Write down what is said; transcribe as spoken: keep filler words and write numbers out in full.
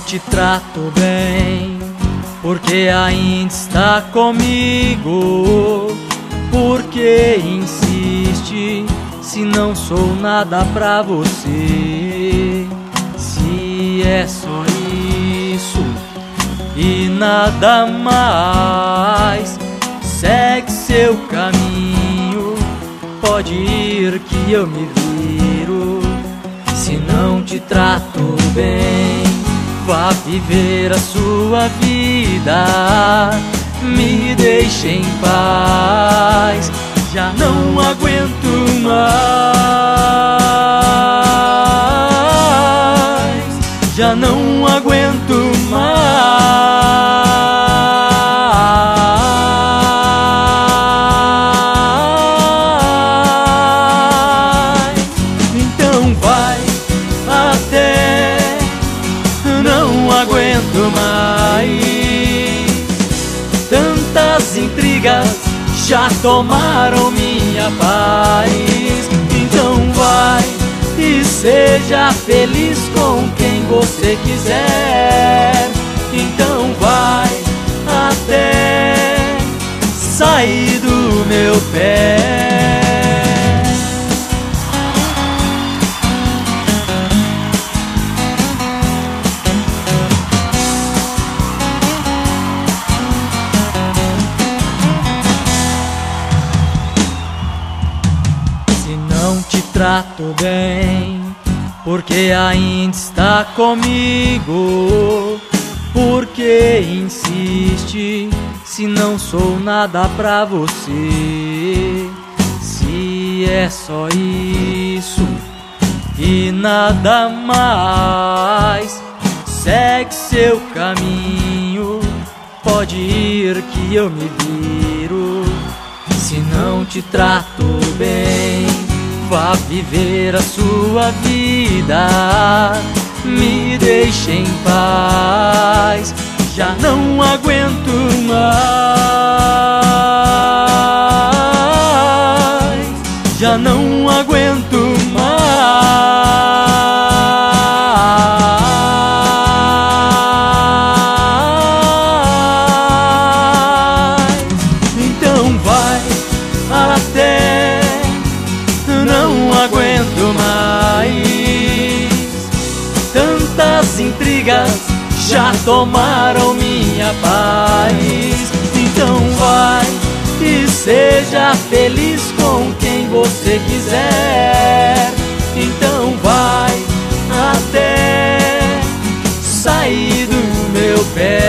te trato bem, porque ainda está comigo? Porque insiste, se não sou nada pra você? Se é só isso e nada mais, segue seu caminho, pode ir que eu me viro. Se não te trato bem, vá viver a sua vida, me deixe em paz, já não aguento mais, já não aguento mais. Então vai até, não aguento mais. Tantas intrigas já tomaram minha paz. Então vai e seja feliz com quem você quiser. Então vai até sair do meu pé. Não te trato bem, porque ainda está comigo? Porque insiste, se não sou nada pra você? Se é só isso e nada mais, segue seu caminho, pode ir que eu me viro. Se não te trato bem, vá viver a sua vida, me deixe em paz, já não aguento mais, já não aguento mais. Então vai até, não aguento mais. Tantas intrigas já tomaram minha paz. Então vai e seja feliz com quem você quiser. Então vai até sair do meu pé.